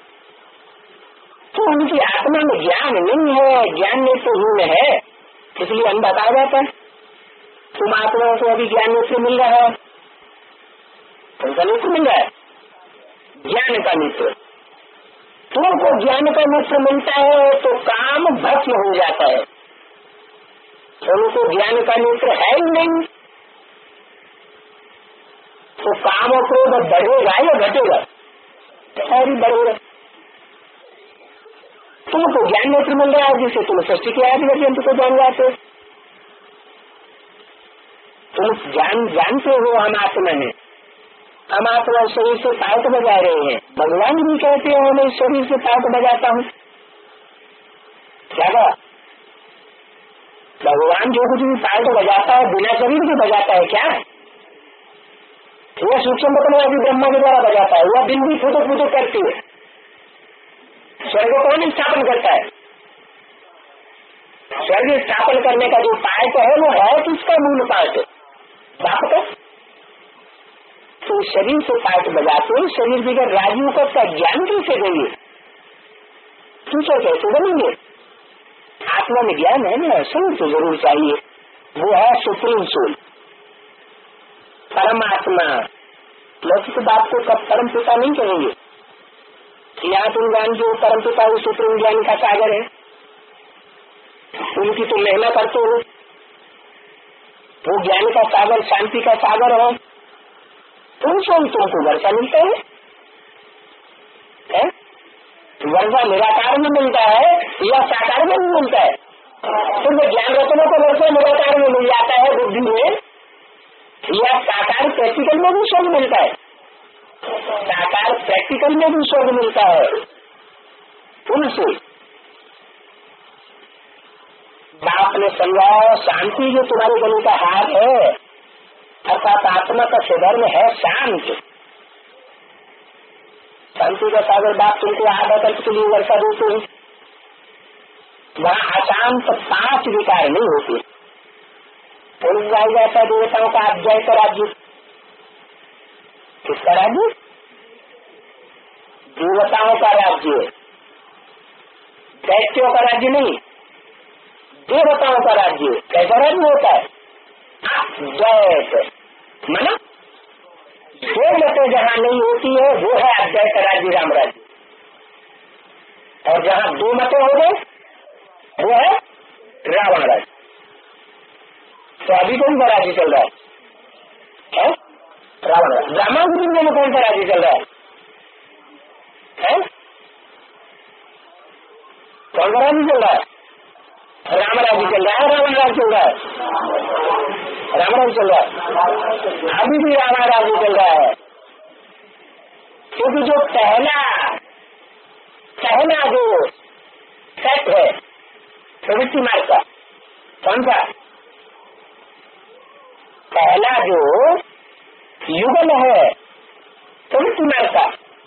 तो उनकी आत्मा में ज्ञान नहीं है, ज्ञान नेत्रहीन है, इसलिए अंधा कहा जाता है। तुम आत्माओं को अभी ज्ञान नेत्र मिल रहा है, उनका नेत्र मिल रहा है, ज्ञान का नेत्र। तुमको ज्ञान का नेत्र मिलता है तो काम भस्म हो जाता है। उनको ज्ञान का नेत्र है ही नहीं, तो काम और क्रोध बढ़ेगा या घटेगा? सारी बढ़ेगा। तुमको ज्ञान नेत्र मिल रहा है जिससे तुम सृष्टि के आदि पर्यंत को जान जाते। तुम जानते हो हम आत्मा है, हम आत्मा शरीर से पार्ट बजा रहे हैं। भगवान भी कहते हैं मैं शरीर से पार्ट बजाता हूँ। क्या कहा? भगवान जो कुछ भी पार्ट बजाता है बिना शरीर के बजाता है क्या? यह सूक्ष्म पतनवादी ब्रह्मा के द्वारा बजाता है। वह दिन भी फुटो फुटो करती है। स्वर्ग कौन स्थापन करता है? स्वर्ग स्थापन करने का जो पार्ट है वो है किसका मूल पार्ट? बाप का। तो शरीर से पार्ट बजाते हैं, शरीर बिगड़ राजीव का ज्ञान कैसे देंगे? फ्यूचर कैसे बनेंगे? आत्मा में ज्ञान है ना, शरीर तो जरूर चाहिए। वो है सुप्रीम सोल, परमात्मा। लौकिक बात को कब परम पिता नहीं कहेंगे। यहाँ तुम जानते हो परम पिता वो सुप्रीम ज्ञान का सागर है, उनकी तो महिमा करते हो। वो ज्ञान का सागर, शांति का सागर है। तुमसे ही तुमको वर्षा मिलता है? वर्षा निराकार में मिलता है या साकार में भी मिलता है? सिर्फ ज्ञान रत्नों को वर्षा निराकार में मिल जाता है बुद्धि में, या साकार प्रैक्टिकल में भी स्वर्ग मिलता है? साकार प्रैक्टिकल में भी स्वर्ग मिलता है। उनसे बाप ने समझाया शांति जो तुम्हारे गले का हाथ है अर्थात आत्मा का स्वधर्म है शांत। शांति का सागर बाप तुमको आधा कल्प के लिए वर्षा देते हैं। वहाँ अशांत 5 विकार नहीं होते। पुरुष गाई जाता है देवताओं का अध्याय का राज्य। किसका राज्य? देवताओं का राज्य, दैत्यों का राज्य नहीं, देवताओं का राज्य। कैसा राज्य होता है? अद्वैत माना 2 मतें जहाँ नहीं होती है वो है अद्वैत राज्य, राम राज्य। और जहाँ 2 मतें हो गए वो है रावण राज्य। तो अभी कौन सा राज्य चल रहा है? रावण राज्य। ब्राह्मण गुरु में कौन सा राज्य चल रहा है? कौन सा राज्य चल रहा है? राम राज्य चल रहा है, रावण राज्य चल रहा है, राम राज्य चल रहा है। अभी भी रावण राज्य चल रहा है, क्योंकि जो पहला जो सेट है प्रवृत्ति मार्ग का, कौन सा? पहला जो युगल है प्रवृत्ति मार्ग का,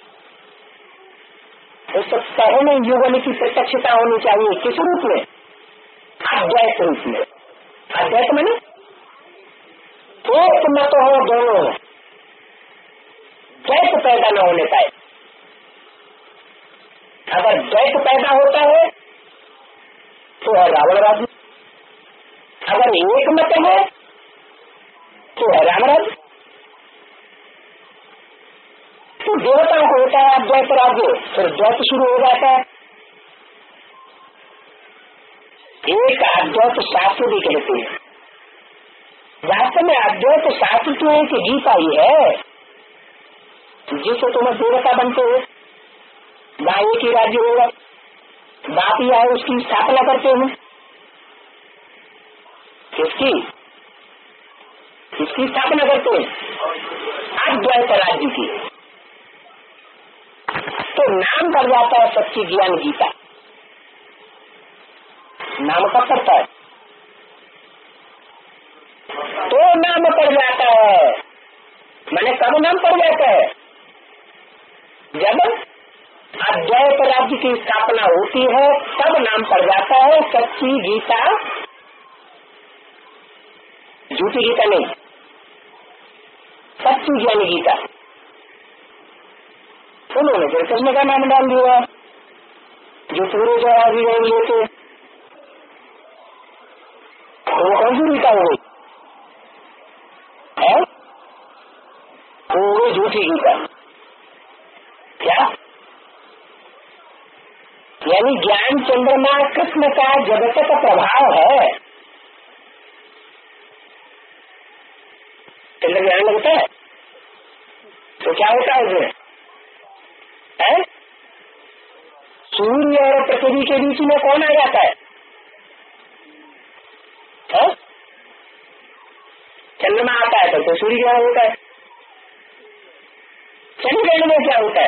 उस पहले युगल की प्रत्यक्षता होनी चाहिए। किस रूप में? अद्वैत रूप में। अद्वैत माने एक मत हो दोनों, द्वैत पैदा न होने पाए। अगर द्वैत पैदा होता है तो है रावण राज्य, अगर एक मत है तो है राम राज्य। तो देवताओं को होता है अद्वैत राज्य, फिर द्वैत शुरू हो जाता है। एक अद्वैत शास्त्र भी कहते हैं। वास्तव में अद्वैत शास्त्र तो एक गीता ही है, जिससे तुम देवता बनते हो। वहाँ एक ही राज्य होगा, बाप ही आए उसकी स्थापना करते हैं। किसकी स्थापना करते हैं? अद्वैत राज्य की। तो नाम पड़ जाता है सच्ची ज्ञान गीता। नाम कब पड़ता है? तो नाम पड़ जाता है। मैंने कब नाम पड़ जाता है? जब अद्वैत राज्य की स्थापना होती है तब नाम पड़ जाता है सच्ची गीता, झूठी गीता नहीं, सच्ची ज्ञानी गीता। उन्होंने फिर कृष्ण का नाम डाल दिया, जो पूरे जो आदि लेते वो कौन सी गीता हो गई? वो झूठी गीता। क्या? यानी ज्ञान चंद्रमा कृष्ण का जगत का प्रभाव है। चंद्र ज्ञान लगता है तो क्या होता है उसमें? सूर्य और पृथ्वी के बीच में कौन आ जाता है? चंद्रमा आता है तो सूर्य ग्रहण होता है। चंद्र ग्रहण में क्या होता है?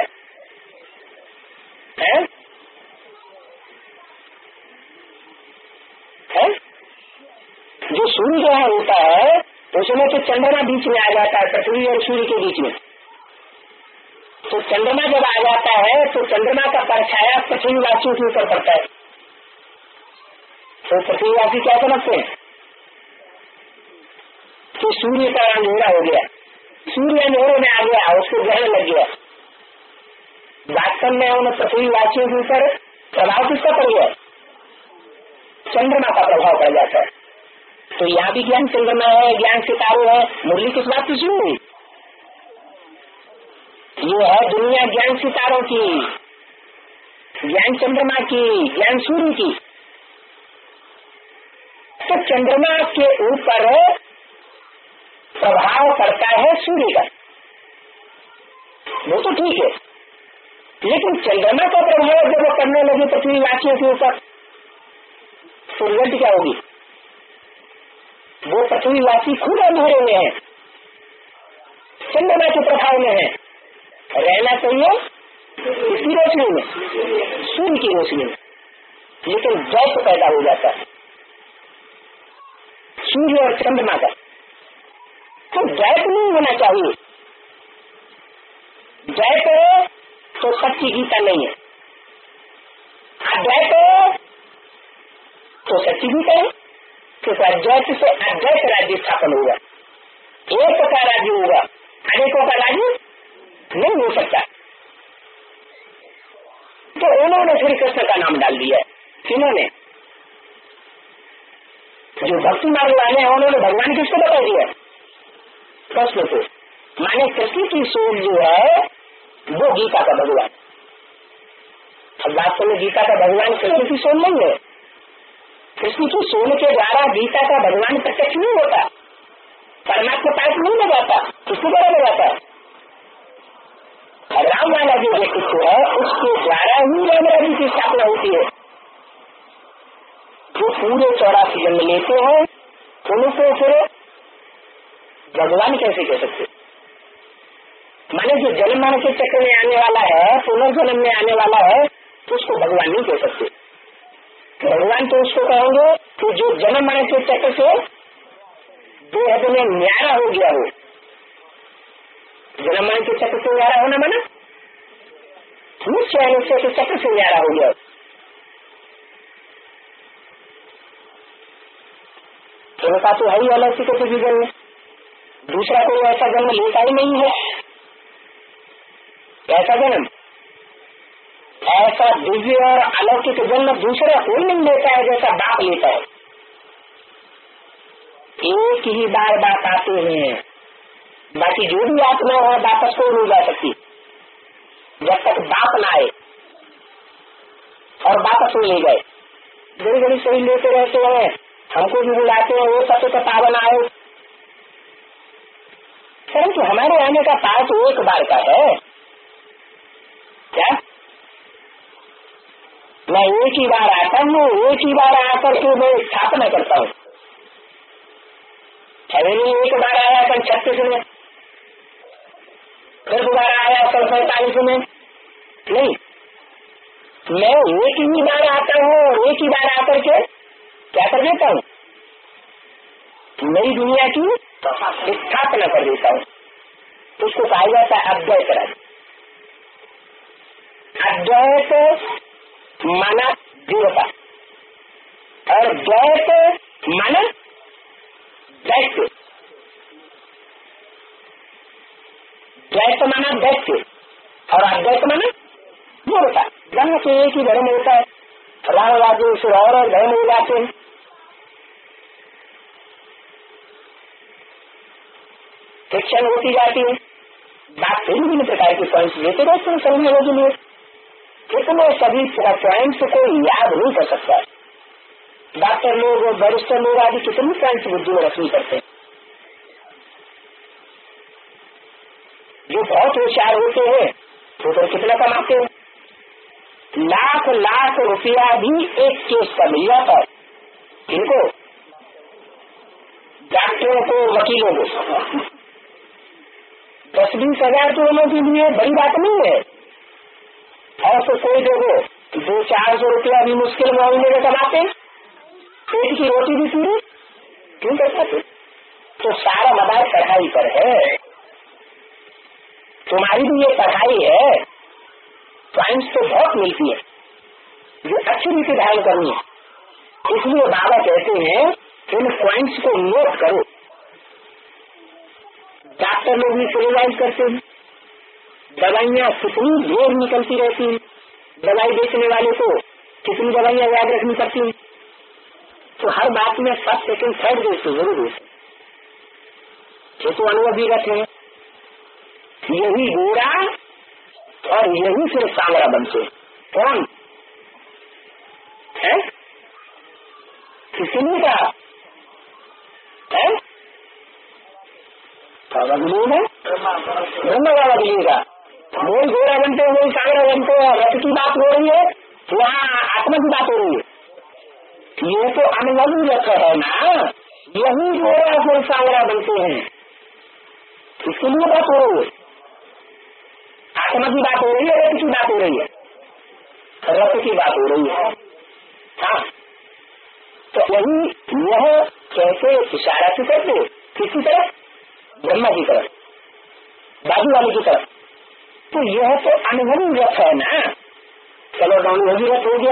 जो सूर्य ग्रहण होता है उसमें तो चंद्रमा बीच में आ जाता है, पृथ्वी और सूर्य के बीच में। तो चंद्रमा जब आ जाता है तो चंद्रमा का परछाया पृथ्वीवासियों के ऊपर पड़ता है। तो पृथ्वीवासी क्या समझते हैं कि सूर्य का अंधेरा हो गया, सूर्य अंधेरे में आ गया, उसको ग्रहण लग गया। वास्तव में उन पृथ्वीवासियों के ऊपर प्रभाव किसका पड़ गया? चंद्रमा का प्रभाव पड़ जाता है। तो यहाँ भी ज्ञान चंद्रमा है, ज्ञान सितारे है। मुरली किस बात की सुन रही? ये है दुनिया ज्ञान सितारों की, ज्ञान चंद्रमा की, ज्ञान सूर्य की। तो चंद्रमा के ऊपर प्रभाव पड़ता है सूर्य का, वो तो ठीक है, लेकिन चंद्रमा का प्रभाव जब वो करने लगे पृथ्वीवासियों के ऊपर तो रिजल्ट क्या होगी? वो पृथ्वीवासी खुद अंधेरे में है, चंद्रमा के प्रभाव में है। रहना चाहिए किसकी रोशनी में? सूर्य की रोशनी में। लेकिन द्वैत पैदा हो जाता है। सूर्य और चंद्रमा का, तो द्वैत नहीं होना चाहिए। द्वैत तो सच्ची गीता नहीं है, अद्वैत तो सच्ची गीता है। क्योंकि अद्वैत से अद्वैत राज्य स्थापन होगा, एक का राज्य होगा, अनेकों का राज्य नहीं हो सकता। तो उन्होंने श्री कृष्ण का नाम डाल दिया। किन्होंने? जो भक्ति मार्ग वाले हैं उन्होंने भगवान किसको बता दिया? कृष्ण को। माने कृष्ण की सोच जो है वो गीता का भगवान। अब वास्तव में गीता का भगवान कृष्ण की सोच नहीं है। कृष्ण की सोच के द्वारा गीता का भगवान प्रत्यक्ष नहीं होता, परमात्मा पास नहीं लगाता, किसको बड़ा लगाता? राम वाला जो व्यक्तित्व है उसके द्वारा ही राम राज्य की स्थापना होती है। जो पूरे 84 जन्म लेते हैं उनको फिर भगवान कैसे कह सकते? माने जो जन्म मरण के चक्र में आने वाला है, पुनर्जन्म में आने वाला है, तो उसको भगवान नहीं कह सकते। भगवान तो उसको कहेंगे कि जो जन्म मरण के चक्र से बेहद में न्यारा हो गया हो। जन्म मरण के चक्र से न्यारा होना माना निश्चय निश्चय के चक्र से न्यारा हो गया। उनका तो है ही अलग के जीवन में, दूसरा कोई ऐसा जन्म लेता ही नहीं है। ऐसा जन्म, ऐसा दिव्य और अलौकिक जन्म दूसरा कोई नहीं लेता है जैसा बाप लेता है। एक ही बार बात आते हैं, बाकी जो भी आत्मा है वापस को नहीं जा सकती जब तक बाप ना आए और वापस नहीं ले गए। बड़ी बड़ी सही लेते रहते हैं, हमको भी बुलाते हैं, वो सत्य का पावन आए, परंतु हमारे आने का पार तो एक बार का है। क्या मैं एक ही बार आता हूँ, एक ही बार आकर के मैं स्थापना करता हूँ। एक बार आया सन 36 में, फिर दोबारा आया सन 47 में, नहीं, मैं एक ही बार आता हूँ और एक ही बार आकर के क्या कर देता हूँ? नई दुनिया की स्थापना कर देता हूँ। तो उसको कहा जाता है अद्वैत राज्य। अद्वैत माना देवता और द्वैत माना दैत्य। द्वैत माना दैत्य और अद्वैत माना देवता। जन्म से एक ही धर्म होता है, राम राज्य से और धर्म हो जाते हैं। शिक्षण होती जाती है, बात विभिन्न प्रकार के पॉइंट देते रहते हैं समझने के लिए। कितने सभी पॉइंट्स को याद नहीं कर सकता। डॉक्टर लोग, वरिष्ठ लोग आदि कितनी पॉइंट्स बुद्धि में रखनी करते हैं। जो बहुत होशियार होते हैं तो फिर कितना कमाते हैं? लाख लाख रुपया भी एक केस का मिल जाता है। इनको डॉक्टरों को, वकीलों को 10-20 हजार तो लोगों के लिए बड़ी बात नहीं है। और तो कोई देखो 200-400 रुपया भी मुश्किल महीने में कमाते, पेट की रोटी भी पूरी क्यों कर पाते? तो सारा मदार पढ़ाई पर है। तुम्हारी भी ये पढ़ाई है, पॉइंट्स तो बहुत मिलती है जो अच्छी रीति धारण करनी है। इसलिए बाबा कहते हैं इन पॉइंट्स को नोट करो। डॉक्टर लोग भी सिविलाइज करते हैं, दवाइयाँ कितनी देर निकलती रहती हैं, दवाई बेचने वाले को कितनी दवाइयाँ याद रखनी पड़ती हैं। तो हर बात में फर्स्ट सेकंड थर्ड देते जरूर है। ये तो अनुभवी रखे हैं, यही गोरा और यही फिर सांवरा बनते। कौन है? किसी ने कहा है ब्रह्म का बदलेगा, वही गोरा बनते हैं, वही सांवरा बनते हैं। रथ की बात हो रही है, वहाँ आत्मा की बात हो रही है। ये तो अनुभवी रथ है ना, यही गोरा फिर सांवरा बनते हैं। इसके लिए बात हो रही है, आत्मा की बात हो रही है, रथ की बात हो रही है, रथ की बात हो रही है। हाँ, तो यही यह कैसे इशारा से करते, किसी तरफ, ब्रह्मा की तरफ, बाजू वाले की तरफ। तो यह तो अनुभवी रथ है ना, चलो अनुभवी रथ हो गया।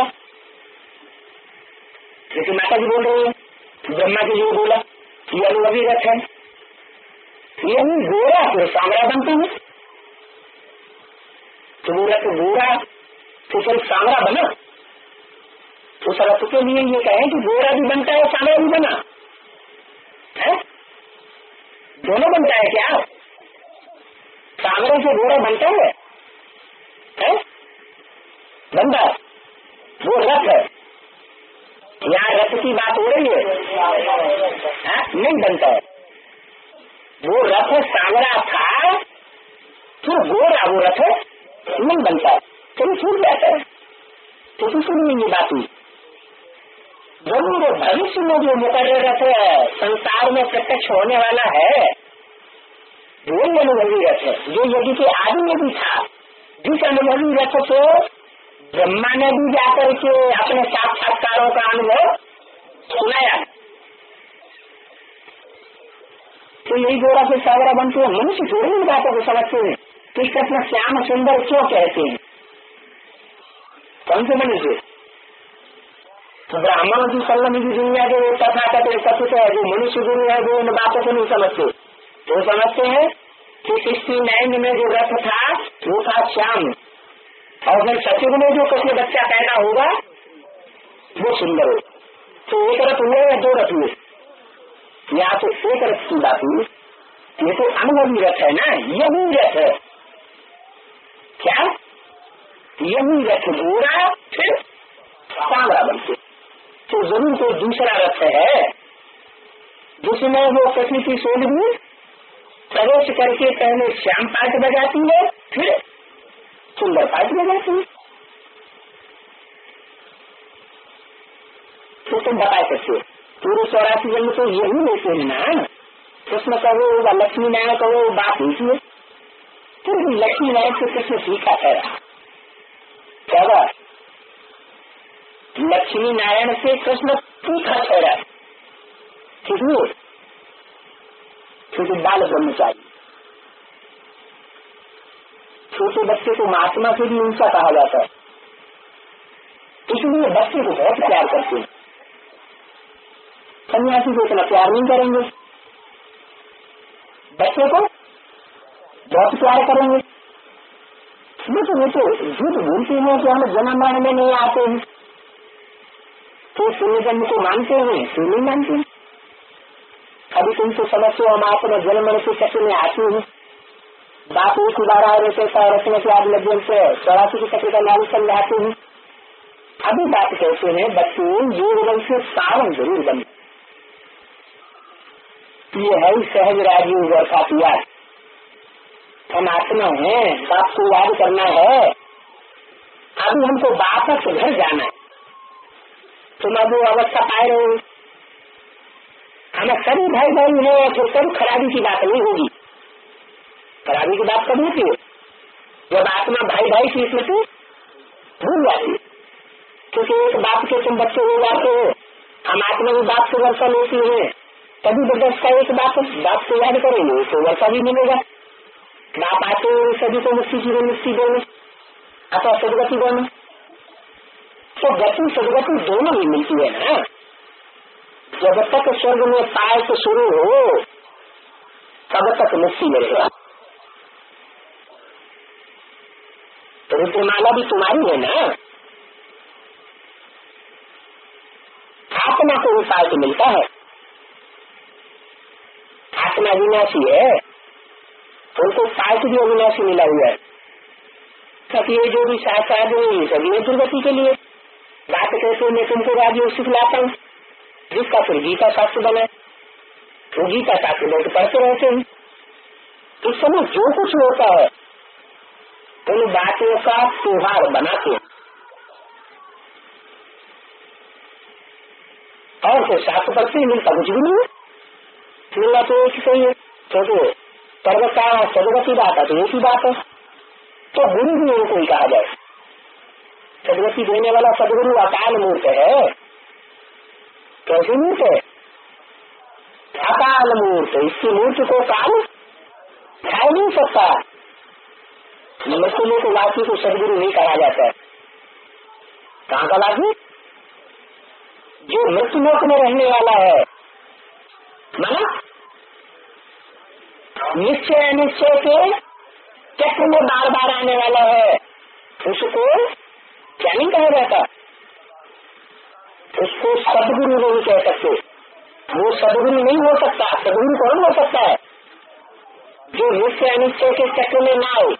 जैसे माता जी बोल रही है, ब्रह्मा जी जो बोला ये अनुभवी रथ है, यही गोरा फिर सांवरा बनते हैं। तो वो रथ गोरा तो फिर सांवरा बना। उस रथ के लिए ये कहें कि गोरा भी बनता है सांवरा भी बना है, दोनों बनता है क्या? सांवरे से गोरा बनता है, बनता है, वो रथ है। यहाँ रथ की बात हो रही है, नहीं बनता है। वो रथ सांवरा था तो गोरा वो रथ नहीं बनता, कभी छूट जाता है। तो सुनिए ये बात हुई, जरूर भविष्य में जो मुकर्रर रथ संसार में प्रत्यक्ष होने वाला है वो अनुभवी रथ है, जो यदि के आदि में भी था। जिस अनुभवी रथ को ब्रह्मा ने भी जाकर के अपने साक्षात्कारों का अनुभव सुनाया, तो यही गोरा से सावरा बनते हैं। मनुष्य थोड़ी इन बातों को समझते हैं। कृष्ण अपना श्याम सुंदर क्यों कहते हैं? कौन से मनुष्य? तो ब्राह्मण की सल्लम की दुनिया के तथाकथित कथित है, जो मनुष्य गुरु है वो इन बातों को नहीं समझते। तो समझते हैं कि कृष्ण नयन में जो रथ था वो था श्याम, और फिर सचिव में जो किसी बच्चा पैदा होगा वो सुंदर हो। तो एक रथ हुए या दो रथ हुए? या तो एक रथ की बात हुई, ये तो अनुभवी रथ है ना, यही रथ है। क्या? यही रथ गोरा फिर सांवरा बनते। तो जरूर कोई दूसरा रथ है जिसमें वो प्रकृति सोल भी प्रवेश करके पहले श्याम पाठ बजाती है, फिर सुंदर पाठ बजाती है। तो तुम बता सकते हो पूरे 84 जन्म तो यही लेते हैं ना। कृष्ण कहो व लक्ष्मी नारायण कहो बात होती है, फिर लक्ष्मी नारायण से कृष्ण सीखा है। क्या बात? लक्ष्मी नारायण से कृष्ण सीखा ठहरा, किसने? क्योंकि बाल ब्रह्मचारी, छोटे बच्चे को महात्मा से भी ऊंचा कहा जाता है, इसलिए बच्चे को बहुत प्यार करते हैं। सन्यासी को इतना प्यार नहीं करेंगे, बच्चे को बहुत प्यार करेंगे। वो तो झूठ बोलते हैं कि हम जन्म मरण में नहीं आते हैं, तो शून्य जन्म को मानते हैं, क्यों नहीं मानते? अभी तुम तो समझते हो हम अपने जन्म मरण के चक्र में आते हैं। बात एक ही बार आ रहे थे रचने के आदि लग से 84 के चक्र का नाम समझाते हैं। अभी बात कहते हैं बच्चे योग बल से सावन जरूर बने। ये है सहज राजीव अर्थात याद, हम आत्मा है, बाप को याद करना है। अभी हमको वापस घर जाना है, तुम अब वो अवस्था पाए रहो। हमें सभी भाई भाई है, तो सब खराबी की बात नहीं होगी। खराबी की बात कब होती है? जब आत्मा भाई भाई की स्मृति भूल जाती है। क्योंकि एक बाप के तुम बच्चे हो जाते हो, हम आत्मा भी बाप से वर्षा लेती है, तभी बदस का एक बाप को याद करेंगे तो वर्षा भी मिलेगा। बाप आते सभी को मुक्ति की मुक्ति देने अथवा सदगति देने, तो गति सदगति दोनों ही मिलती है ना। जब तक स्वर्ग में पाय से शुरू हो तब तक मुक्ति मिलेगा। तो रुद्रमाला भी तुम्हारी है ना, आत्मा को उपाय तो मिलता है। आत्मा विनाशी है, उनको पाय भी अविनाशी मिला हुआ है। सभी जो भी शास्त्र सभी दुर्गति के लिए बात कहते मैं तुमको राज्य सिखलाता हूँ, जिसका फिर गीता शास्त्र बना, वो गीता शास्त्र लोग पढ़ते रहते हैं। इस समय जो कुछ होता है उन बातों का त्योहार बनाते हैं, और फिर शास्त्र पढ़ते ही मिलता कुछ भी नहीं है। मिलना तो एक सही है, तो पर्वत का सदगति बात है तो एक ही बात है। तो गुरु भी उनको ही कहा जाए। सदगति देने वाला सदगुरु अकाल मूर्त है। कैसी मूर्त है? काल मूर्त, इसकी मूर्ति को काल खा नहीं सकता। मृत्युलोक वासी को सदगुरु नहीं कहा जाता है। कहाँ का वासी? जो मृत्युलोक में रहने वाला है, माना निश्चय अनिश्चय के चक्र में बार बार आने वाला है, उसको क्या नहीं कहा जाता? उसको सदगुरु नहीं कह सकते। वो सदगुरु नहीं हो सकता। सदगुरु कौन हो सकता है? जो निश्चय अनिश्चय के चक्र में ना हो।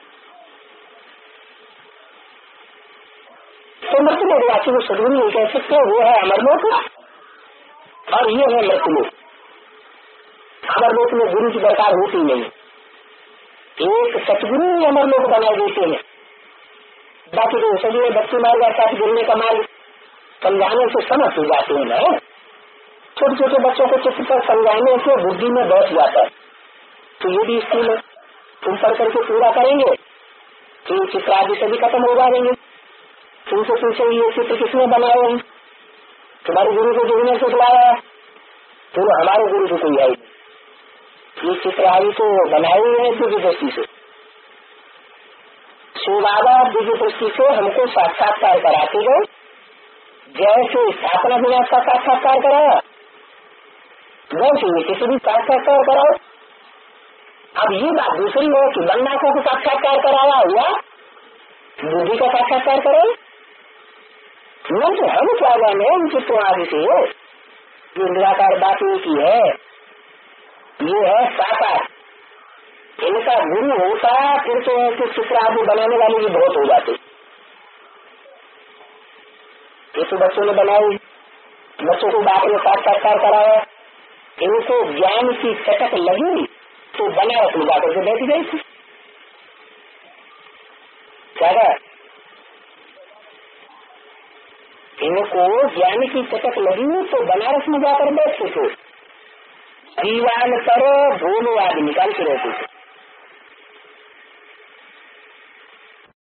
तो मृत्युलोक वासी को सदगुरु नहीं कह सकते। वो है अमरलोक और ये है मृत्युलोक। अमरलोक में गुरु की दरकार होती नहीं। एक सतगुरु अमरलोक बना देते हैं, बाकी तो सभी बच्चे मार जाता है। गिरने का माल समझाने से समझ हो जाते हैं ना। छोटे छोटे बच्चों को चित्र पर समझाने से बुद्धि में बैठ जाता है। तो ये भी स्कूल है, तुम पढ़ करके पूरा करेंगे तो चित्र आदि सभी खत्म हो जाएंगे। तुमसे पूछे ये चित्र किसने बनाए हैं? तुम्हारे गुरु को जोड़ने से बुलाया है? तो हमारे गुरु को कोई आई, ये चित्र आई तो बनाए हुए हैं दिव्य दृष्टि से। शिव बाबा दिव्य दृष्टि से हमको साक्षात्कार कराते गए, जैसे स्थापना विनाश का साक्षात्कार कराया वैसे ये किसी भी साक्षात्कार कराओ। अब ये बात दूसरी है कि बन्नाकों को साक्षात्कार कराया हुआ बुद्धि का साक्षात्कार करो। नहीं तो हम क्या जाने इन चित्रों आदि से जो निराकार बात की है, ये है साकार। इनका गुरु होता फिर तो ऐसे चित्र आदि बनाने वाले भी बहुत हो जाते। ये तो बच्चों ने बनाई, बच्चों को बाप ने साक्षात्कार कराया, इनको ज्ञान की चटक लगी तो बनारस में जाकर के बैठ गई थी। क्या इनको ज्ञान की चटक लगी तो बनारस में जाकर बैठते थे। दीवान पर भूल आदि निकाल के रहते थे।